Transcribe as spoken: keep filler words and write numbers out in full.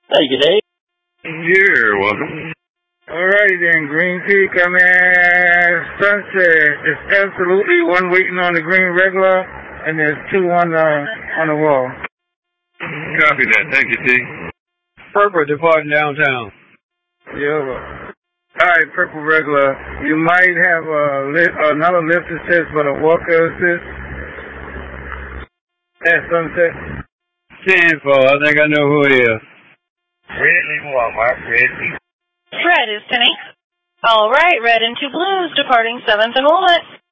Thank you, Dave. You're welcome. Alrighty then, Green Peak, I mean, Sunset is absolutely one waiting on the green regular, and there's two on the, on the wall. Copy that. Thank you, T. Purple departing downtown. Yeah. Alright, Purple regular. You might have a lift, another lift assist, but a walker assist. At Sunset. ten four, I think I know who it is. Redley Walmart, Redley. Red is Penny. All right, red and two blues departing seventh and Walnut.